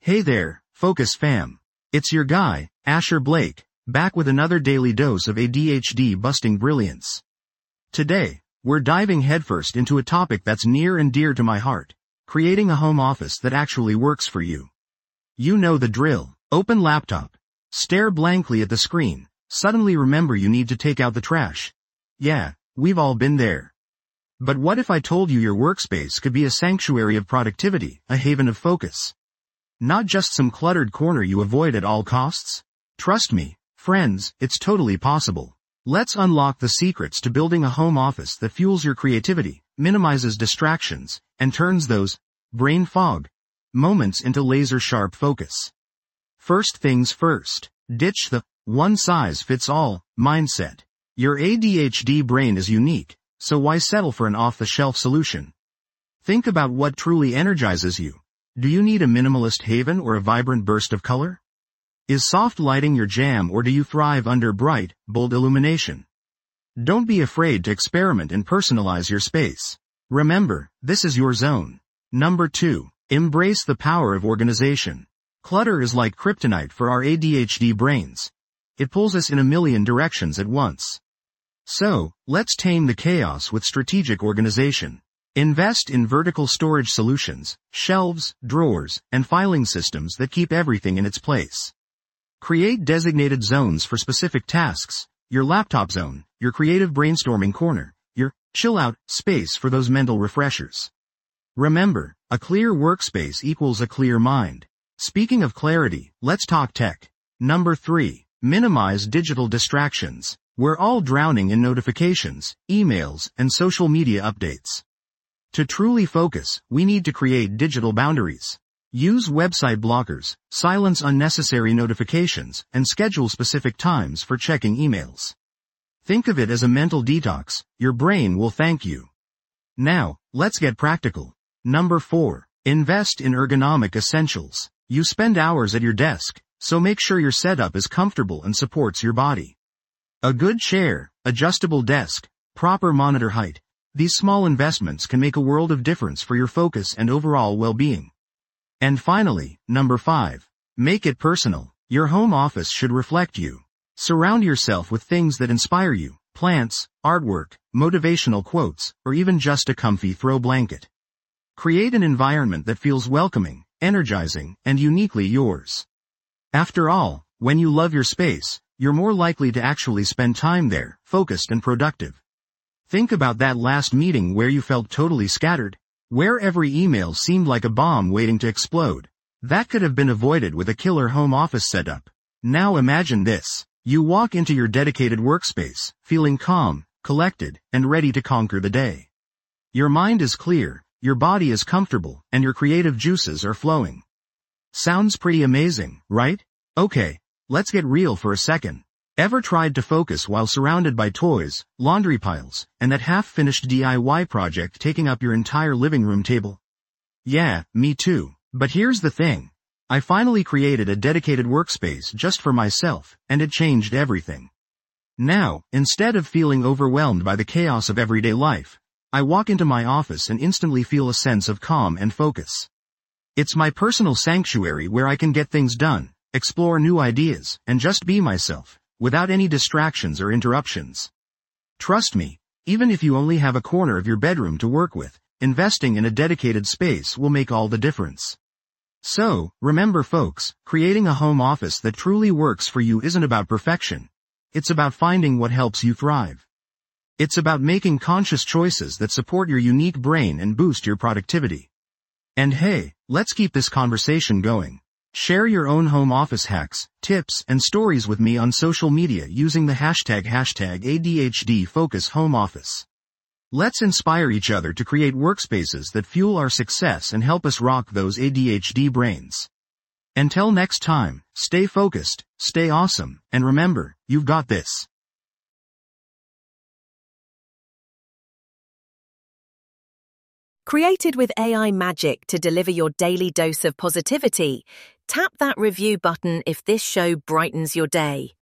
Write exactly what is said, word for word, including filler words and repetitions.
Hey there, Focus fam. It's your guy, Asher Blake, back with another daily dose of A D H D-busting brilliance. Today, we're diving headfirst into a topic that's near and dear to my heart, creating a home office that actually works for you. You know the drill. Open laptop. Stare blankly at the screen. Suddenly remember you need to take out the trash. Yeah, we've all been there. But what if I told you your workspace could be a sanctuary of productivity, a haven of focus? Not just some cluttered corner you avoid at all costs? Trust me, friends, it's totally possible. Let's unlock the secrets to building a home office that fuels your creativity, minimizes distractions, and turns those brain fog moments into laser-sharp focus. First things first, ditch the one-size-fits-all mindset. Your A D H D brain is unique, so why settle for an off-the-shelf solution? Think about what truly energizes you. Do you need a minimalist haven or a vibrant burst of color? Is soft lighting your jam, or do you thrive under bright, bold illumination? Don't be afraid to experiment and personalize your space. Remember, this is your zone. Number two, embrace the power of organization. Clutter is like kryptonite for our A D H D brains. It pulls us in a million directions at once. So, let's tame the chaos with strategic organization. Invest in vertical storage solutions, shelves, drawers, and filing systems that keep everything in its place. Create designated zones for specific tasks, your laptop zone, your creative brainstorming corner, your chill-out space for those mental refreshers. Remember, a clear workspace equals a clear mind. Speaking of clarity, let's talk tech. Number three, minimize digital distractions. We're all drowning in notifications, emails, and social media updates. To truly focus, we need to create digital boundaries. Use website blockers, silence unnecessary notifications, and schedule specific times for checking emails. Think of it as a mental detox. Your brain will thank you. Now, let's get practical. Number four, invest in ergonomic essentials. You spend hours at your desk, so make sure your setup is comfortable and supports your body. A good chair, adjustable desk, proper monitor height. These small investments can make a world of difference for your focus and overall well-being. And finally, number five, make it personal. Your home office should reflect you. Surround yourself with things that inspire you, plants, artwork, motivational quotes, or even just a comfy throw blanket. Create an environment that feels welcoming, energizing, and uniquely yours. After all, when you love your space, you're more likely to actually spend time there, focused and productive. Think about that last meeting where you felt totally scattered, where every email seemed like a bomb waiting to explode. That could have been avoided with a killer home office setup. Now imagine this. You walk into your dedicated workspace, feeling calm, collected, and ready to conquer the day. Your mind is clear, your body is comfortable, and your creative juices are flowing. Sounds pretty amazing, right? Okay, let's get real for a second. Ever tried to focus while surrounded by toys, laundry piles, and that half-finished D I Y project taking up your entire living room table? Yeah, me too. But here's the thing. I finally created a dedicated workspace just for myself, and it changed everything. Now, instead of feeling overwhelmed by the chaos of everyday life, I walk into my office and instantly feel a sense of calm and focus. It's my personal sanctuary where I can get things done, explore new ideas, and just be myself, without any distractions or interruptions. Trust me, even if you only have a corner of your bedroom to work with, investing in a dedicated space will make all the difference. So, remember folks, creating a home office that truly works for you isn't about perfection. It's about finding what helps you thrive. It's about making conscious choices that support your unique brain and boost your productivity. And hey, let's keep this conversation going. Share your own home office hacks, tips, and stories with me on social media using the hashtag hashtag A D H D Focus Home Office. Let's inspire each other to create workspaces that fuel our success and help us rock those A D H D brains. Until next time, stay focused, stay awesome, and remember, you've got this. Created with A I magic to deliver your daily dose of positivity, tap that review button if this show brightens your day.